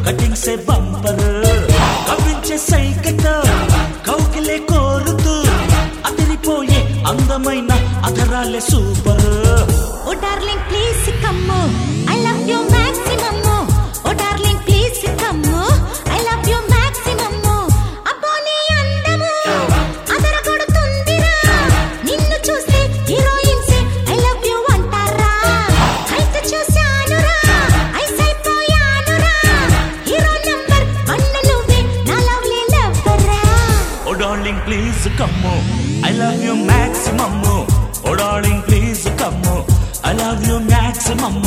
Cutting సే bumper కవ్వించే సైకత కౌకిలే కోరుతూ అదిరిపోయే అందమైన అధరాలే super. O darling please come, I love you maximum. O darling please come, I love you maximum. అబ్బో నీ అందము అదర కొడుతుందిరా, నిన్ను చూస్తే హీరోయిన్స్ ఐ లవ్ యు అంటారా. హైట్ చూశానురా ఐస్ అయిపోయానురా, హీరో నంబర్ 1 నువ్వే నా లవ్లీ లవ్వరా. O darling please come, I love you maximum. O darling please come, I love you maximum.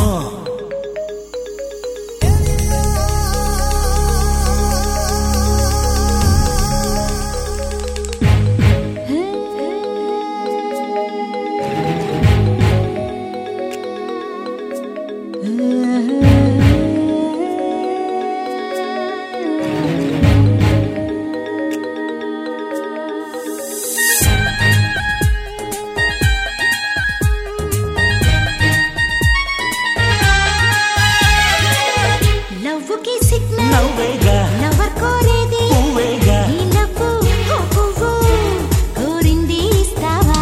లవ్వుకి సిగ్నల్ నవ్వేగా లవర్ కోరేది పువ్వేగా ఈ లవ్వు ఓ పువ్వు కోరింది ఇస్తావా.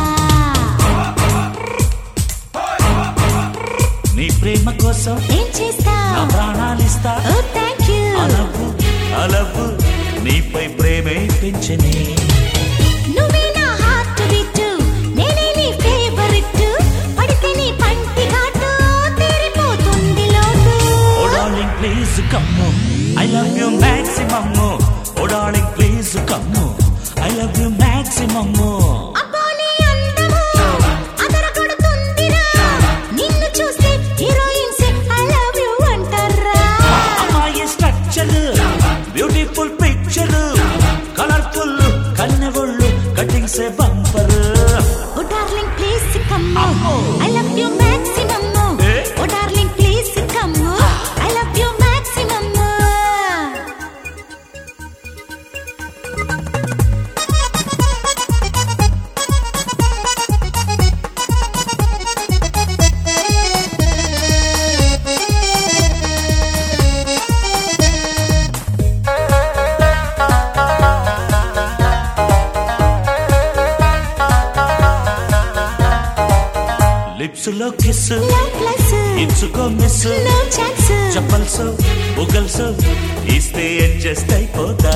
నీ ప్రేమ కోసం ఏం చేస్తా నా ప్రాణాలిస్తా. ఓ థ్యాంక్ యూ. అలవ్వు నీపై ప్రేమే పెంచని. నువ్వే నా హార్ట్ బీట్, నేనే నీ ఫేవరెట్. పడితే నీ పంటి ఘాటు తెరిపోతుంది లోటు. O darling please come, I love you maximum. O darling please come, I love you maximum. అబ్బో నీ అందము అదర కొడుతుందిరా, నిన్ను చూస్తే హీరోయిన్స్ ఐ లవ్ యు అంటారా. అమ్మాయి స్ట్రక్చర్ బ్యూటిఫుల్ పిక్చర్ కలర్ఫుల్ కన్నెవొళ్ళు కటింగ్ సే bumper. O darling please come, అమ్మో. I love you maximum. ఏ? O darling please come, I love you maximum. Lips లో కిస్ లవ్ ప్లస్ ఇచ్చుకో మిస్. No chance. చెప్పల్స్ బుగల్స్ ఇస్తే అడ్జస్ట్ అయిపోతా.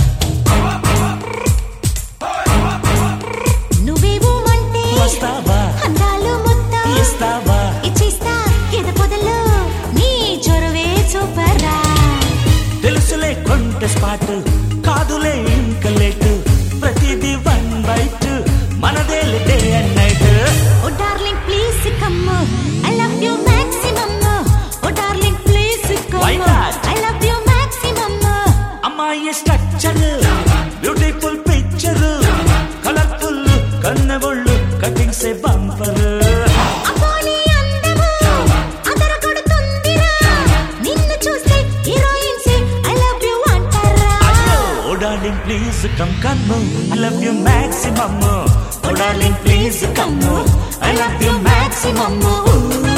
నువ్వేవో అంటే వస్తావా అందాలు మొత్తం ఇస్తావా ఇచ్చిస్తా ఎద పొదలు నీ చొరవే చూపరా. తెలుసులే కొంట స్పాట్ కాదులే ఇంక లేట్. ప్రతిదీ 1 బైట్ మనదే day and night. O darling please come, I love you maximum. O darling please Why come, not? I love you maximum. అమ్మాయి స్ట్రక్చర్ బ్యూటిఫుల్ పిక్చర్ కలర్ఫుల్ కన్నెవొళ్ళు కటింగ్ సే బంపర్. అబ్బో నీ అందము అదర కొడుతుందిరా, నిన్ను చూస్తే హీరోయిన్స్ ఐ లవ్ యు అంటారా. O darling please come come, I love you maximum. O darling please come, I love you maximum.